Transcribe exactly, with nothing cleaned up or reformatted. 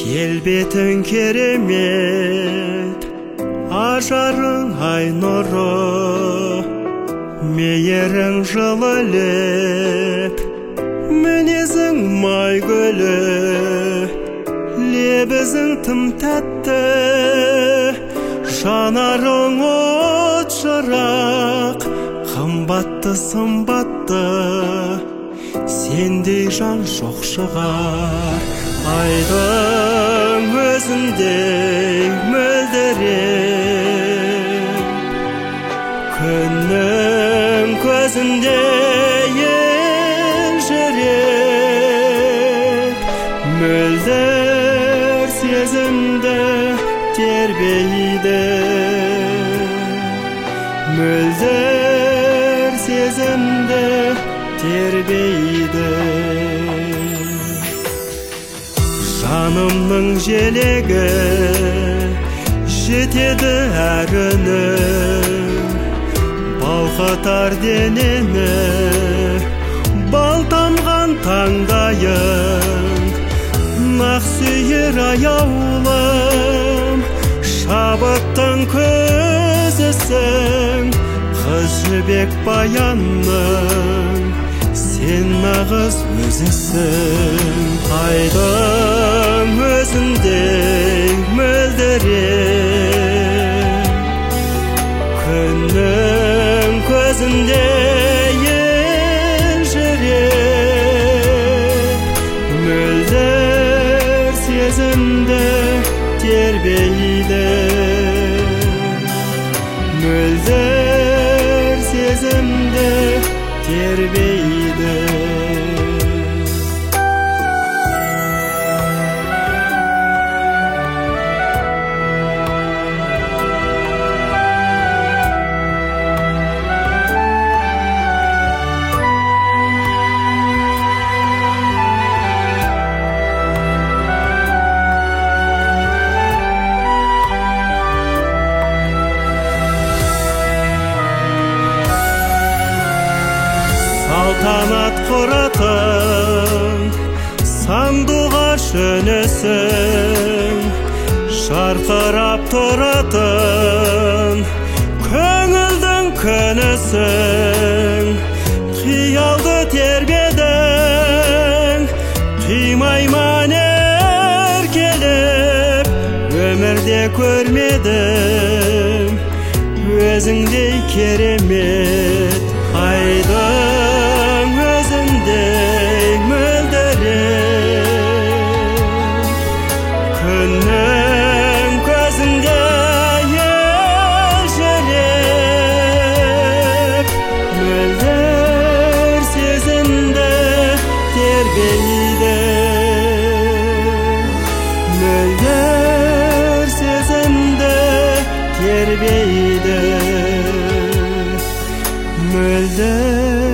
Келбетің керемет, ажарың ай нұры, мейірің жылы леп, мінезің май гүлі, лебізің тым тәтті, жанарың от шырақ, қымбатты сымбатты, сендей жан жоқ шығар. Айдың өзіндей мөлдіреп, күннің көзіндей елжіреп, мөлдір сезімді тербейді, мөлдір сезімді тербейді. Жанымның желегі жетеді әр үнің, балқытар денені бал тамған таңдайың. Нақ сүйер аяулым, шабыттың көзісің, қыз жібек баянның сен нағыз өзісің. Айдың өзіндей мөлдіреп, күннің көзіндей елжіреп, мөлдір сезімді тербейді, мөлдір сезімді тербейді. Салтанат құратын сандуғаш үнісің, жарқырап тұратын көңілдің күнісің. Қиялды тербедің, қимайман еркелеп, өмірде көрмедім өзіңдей керемет. Айдың өзіндей мөлдіреп, күннің көзіндей елжіреп, мөлдір сезімді тербейді, мөлдір сезімді тербейді, мөлдір